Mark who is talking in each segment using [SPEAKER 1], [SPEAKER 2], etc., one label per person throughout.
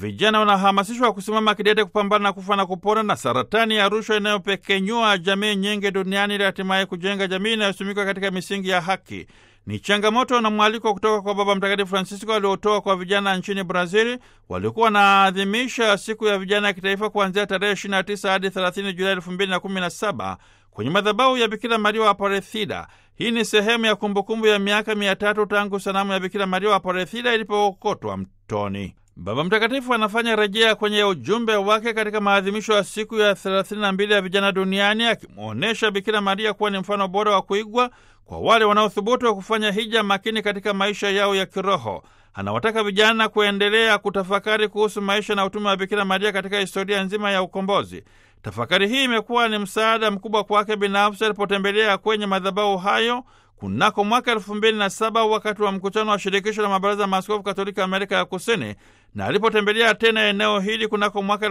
[SPEAKER 1] vijana wanahamasishwa kusimama kidete kupambana na kufa na kupona na saratani ya rushwa inayopekenyua jamii nyingi duniani ili hatimaye kujenga jamii inayosimikwa katika misingi ya haki. Ni changamoto na mwaliko kutoka kwa Baba Mtakatifu Francisco aliotoa kwa vijana nchini Brazili walikuwa wanaadhimisha siku ya vijana ya kitaifa kuanzia tarehe 29 hadi 30 Julai 2017 kwenye madhabahu ya Bikira Maria wa Aparecida. Hii ni sehemu ya kumbukumbu ya miaka 300 tangu sanamu ya Bikira Maria wa Aparecida ilipookotwa mtoni. Baba Mtakatifu anafanya rejea kwenye ujumbe wake katika maadhimisho ya siku ya 32 ya vijana duniani, akimwonyesha Bikira Maria kuwa ni mfano bora wa kuigwa kwa wale wanaothubutu wa kufanya hija makini katika maisha yao ya kiroho. Anawataka vijana kuendelea kutafakari kuhusu maisha na utume wa Bikira Maria katika historia nzima ya ukombozi. Tafakari hii imekuwa ni msaada mkubwa kwake binafsi alipotembelea kwenye madhabahu hayo kunako mwaka 2007 wakati wa mkutano wa shirikisho la mabaraza ya maaskofu Katolika Amerika ya Kusini, na alipotembelea tena eneo hili kunako mwaka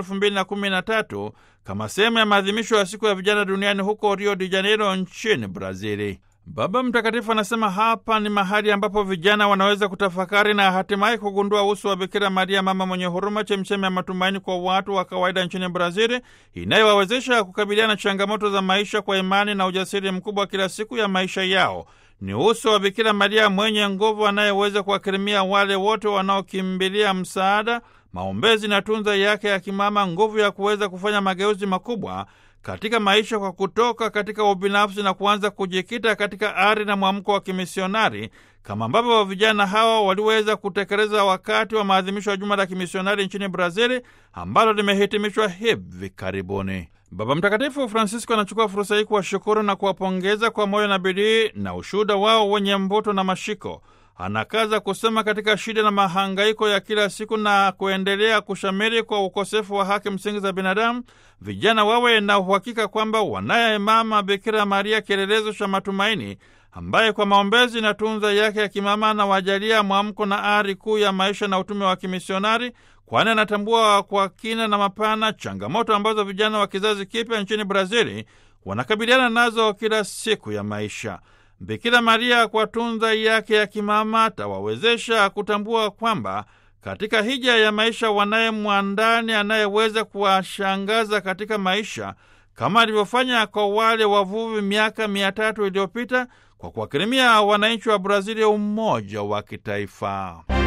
[SPEAKER 1] 2013 kama sehemu ya maadhimisho ya siku ya vijana duniani huko Rio de Janeiro nchini Brazili. Baba Mtakatifu anasema hapa ni mahali ambapo vijana wanaweza kutafakari na hatimaye kugundua uso wa Bikira Maria, mama mwenye huruma, chemchemi ya matumaini kwa watu wa kawaida nchini Brazili, inayowawezesha kukabiliana na changamoto za maisha kwa imani na ujasiri mkubwa kila siku ya maisha yao. Ni uso wa Bikira Maria mwenye nguvu anayeweza kuwakirimia wale wote wanaokimbilia msaada, maombezi na tunza yake ya kimama, nguvu ya kuweza kufanya mageuzi makubwa katika maisha kwa kutoka katika ubinafsi na kuanza kujikita katika ari na mwamko wa kimisionari, kama ambavyo vijana hawa waliweza kutekeleza wakati wa maadhimisho ya juma la kimisionari nchini Brazili ambalo limehitimishwa hivi karibuni. Baba Mtakatifu Francisco anachukua fursa hii kuwashukuru na kuwapongeza kwa moyo na bidii na ushuhuda wao wenye mvuto na mashiko. Anakaza kusema katika shida na mahangaiko ya kila siku na kuendelea kushamiri kwa ukosefu wa haki msingi za binadamu, vijana wawe na uhakika kwamba wanaye mama Bikira Maria, kielelezo cha matumaini, ambaye kwa maombezi na tunza yake ya kimama anawajalia mwamko na ari kuu ya maisha na utume wa kimisionari, kwani anatambua kwa kina na mapana changamoto ambazo vijana wa kizazi kipya nchini Brazili wanakabiliana nazo kila siku ya maisha. Bikira Maria kwa tunza yake ya kimama atawawezesha kutambua kwamba katika hija ya maisha wanaye mwandani anayeweza kuwashangaza katika maisha, kama alivyofanya kwa wale wavuvi miaka 300 iliyopita kwa kuwakirimia wananchi wa Brazili umoja wa kitaifa.